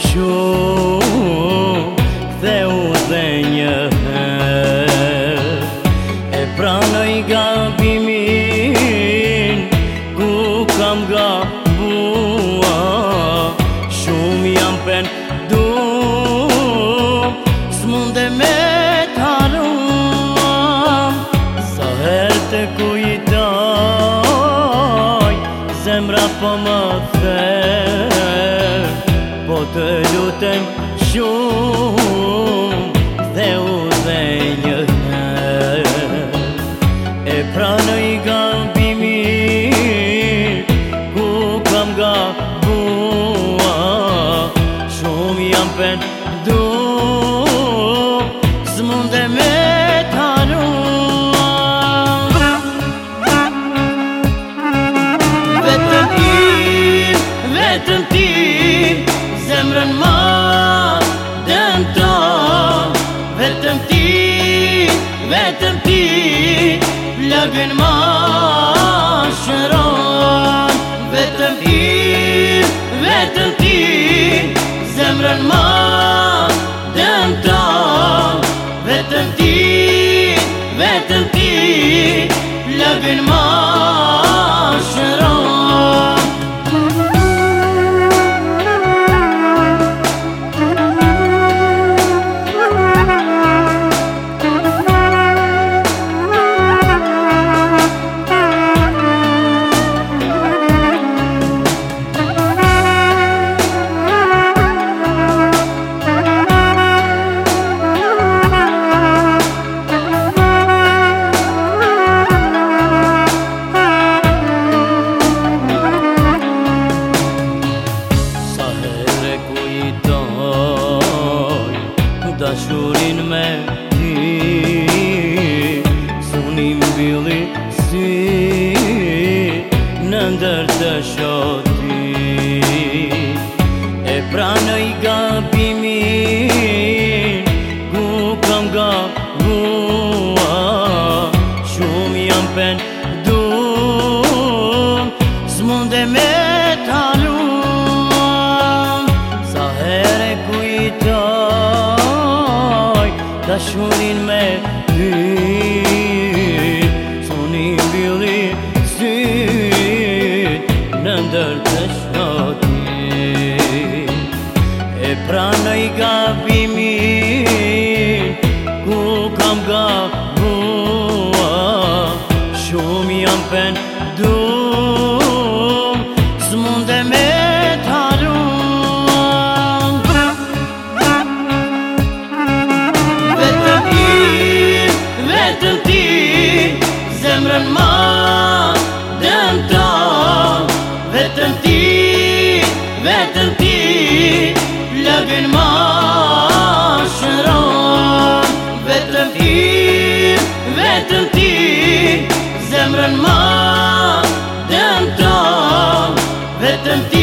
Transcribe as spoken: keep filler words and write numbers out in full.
shumë, ktheu dhe një herë. E pranoj gabimin ku kam gabua, shumë jam pendu, s'munde me t'haruam. Sa herë të kujtoj, zemra po më therë, po të lutem shumë, ktheu dhe një herë. E pranoj gabimin ku kam gabua, shumë jam pendu, s'munde me t'haruam. Vetëm im, vetëm ti, zemrën ma dëmton. Vetëm ti, vetëm ti, plagën ma shëron. Vetëm im, vetëm ti, zemrën ma dëmton. Vetëm ti, vetëm ti, plagën ma shëron. Dashurin me ti, sunim bili si në ndër të shoti. E pranoj gabimin ku kam gabua, shumë jam pendu, s'munde me t'haruam. Sa herë kujtoj dashurin me ty, sunim bili syt në ndër të shoti. E pranoj gabimin ku kam gabua, shumë jam pendu, s'munde me t'haruam. Vetëm ti, zemrën ma dëmton. Vetëm ti, vetëm ti, plagën ma shëron. Vetëm ti, vetëm ti, zemrën ma dëmton. Vetëm ti,